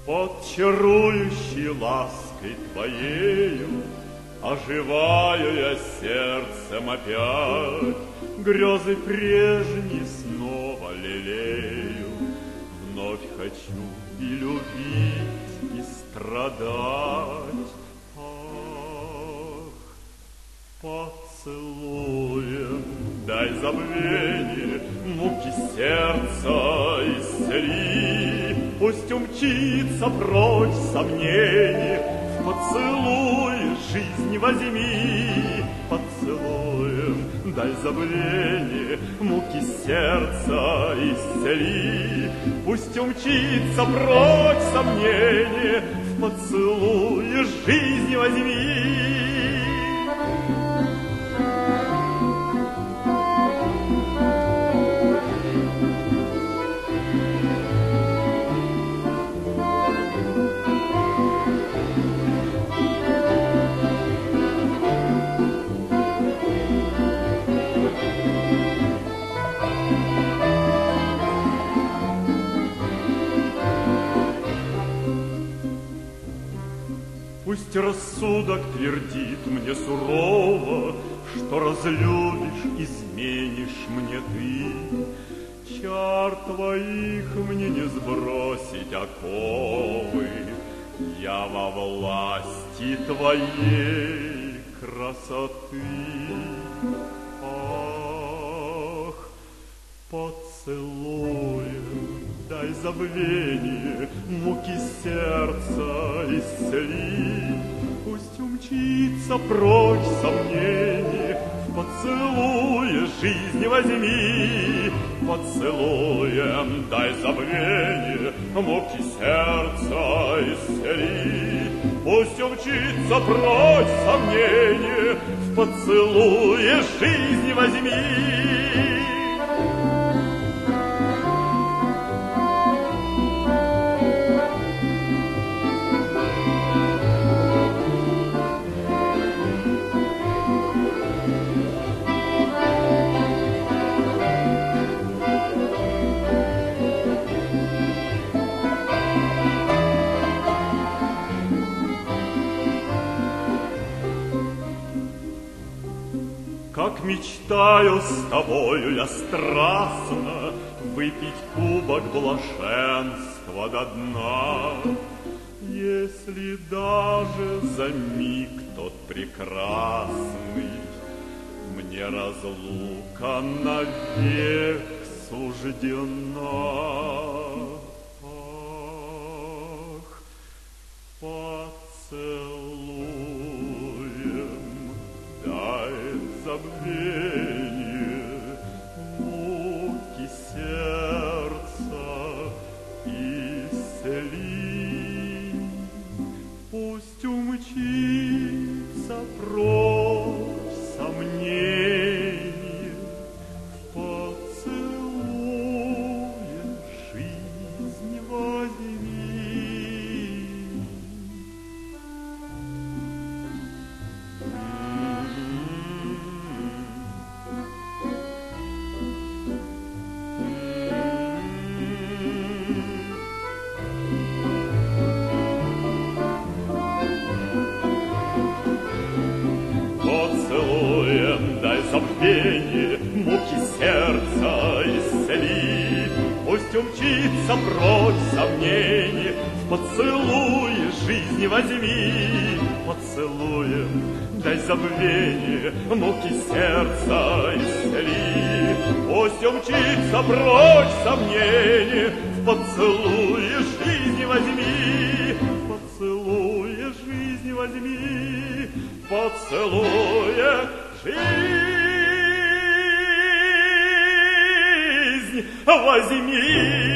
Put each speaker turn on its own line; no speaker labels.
Под чарующей лаской твоею оживаю я сердцем опять, грезы прежние снова лелею. Вновь хочу и любить, и страдать. Ах, поцелуем дай забвенье, муки сердца исцели. Пусть умчится прочь сомнение, в поцелуе жизнь возьми. Поцелуем дай забвенье, муки сердца исцели. Пусть умчится прочь сомнение, в поцелуе жизнь возьми. Пусть рассудок твердит мне сурово, что разлюбишь, изменишь мне ты. Чар твоих мне не сбросить оковы, я во власти твоей красоты. Ах, поцелуем дай забвенье, муки сердца исцели. Пусть умчится прочь сомнение, в поцелуе жизнь возьми. Поцелуем дай забвенье, муки сердца исцели. Пусть умчится прочь сомнение, в поцелуе жизнь возьми. Как мечтаю с тобою я страстно выпить кубок блаженства до дна. Если даже за миг тот прекрасный мне разлука навек суждена. Ах, поцелуем дай забвенье, муки сердца исцели. Пусть умчится прочь сомнение, в поцелуе жизнь возьми. Поцелуем дай забвенье, муки сердца исцели. Пусть умчится прочь сомнение, в поцелуе жизнь возьми. Поцелуем дай забвенье, муки сердца исцели. Пусть умчится прочь сомнение, в поцелуе жизнь возьми. Поцелуе жизнь возьми. Поцелуя жизнь возьми.